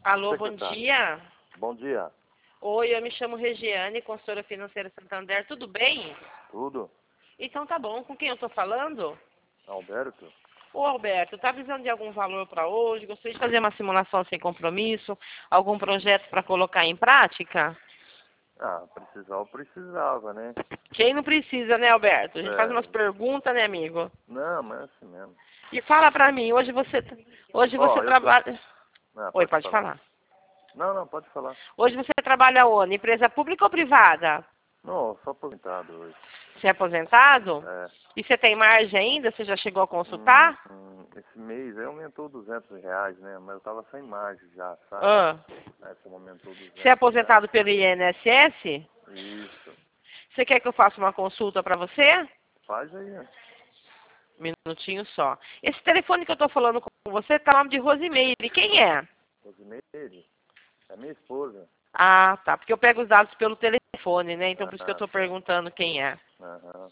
Alô, bom Secretário. dia. Bom dia. Oi, eu me chamo Regiane, consultora financeira Santander. Tudo bem? Tudo? Então tá bom. Com quem eu tô falando? Alberto? Ô, Alberto, tá precisando de algum valor para hoje? Gostaria de fazer uma simulação sem compromisso? Algum projeto para colocar em prática? Ah, precisar eu precisava, né? Quem não precisa, né, Alberto? A gente faz umas É, perguntas, né, amigo? não, mas é assim mesmo. E fala pra mim, hoje você Ó, eu tô... trabalha... Ah, Oi, pode pode falar. falar. Não, pode falar. Hoje você trabalha onde? Empresa pública ou privada? Não, sou aposentado hoje. Você é aposentado? É. E você tem margem ainda? Você já chegou a consultar? Esse mês aí aumentou R$ 200, né? Mas eu tava sem margem já, sabe? Ah. Aí você aumentou Você é R$ 200. aposentado pelo INSS? Isso. Você quer que eu faça uma consulta para você? Faz aí, né? Minutinho só. Esse telefone que eu tô falando com você tá no nome de Rosimeire. Quem é? Rosimeire? É minha esposa. Ah, tá. Porque eu pego os dados pelo telefone, né? Então por isso que eu Ah, tô tá. perguntando quem é. Aham.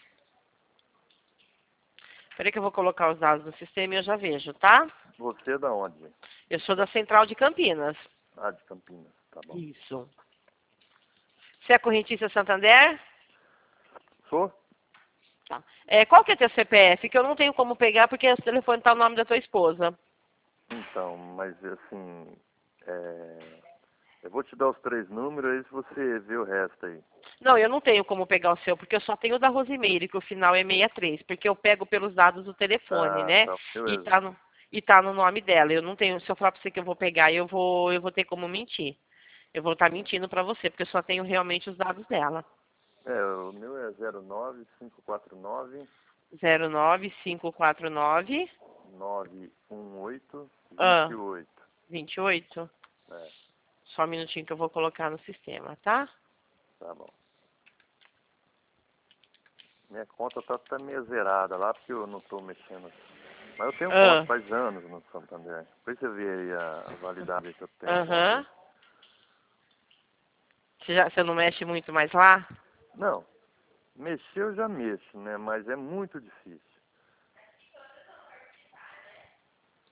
Peraí que eu vou colocar os dados no sistema e eu já vejo, tá? Você é da onde? Eu sou da Central de Campinas. Ah, de Campinas. Tá bom. Isso. Você é correntista Santander? Sou? Tá. Qual que é teu CPF? Que eu não tenho como pegar porque o telefone tá no nome da tua esposa. Então, mas assim, eu vou te dar os 3 números, aí se você vê o resto aí. Não, eu não tenho como pegar o seu, porque eu só tenho o da Rosimeire, que o final é 63, porque eu pego pelos dados do telefone, Ah, né? tá. E Beleza. tá no nome dela. Eu não tenho, se eu falar pra você que eu vou pegar, eu vou ter como mentir. Eu vou estar mentindo pra você, porque eu só tenho realmente os dados dela. O meu é 09549 09549 918 ah, 28. 28. É, Só um minutinho que eu vou colocar no sistema, tá? tá bom. Minha conta tá até meio zerada lá, porque eu não tô mexendo. Mas eu tenho conta Ah, faz anos no Santander. Depois você vê aí a validade que eu tenho conta aham. aí. Você não mexe muito mais lá? Não, mexer eu já mexo, né? Mas é muito difícil.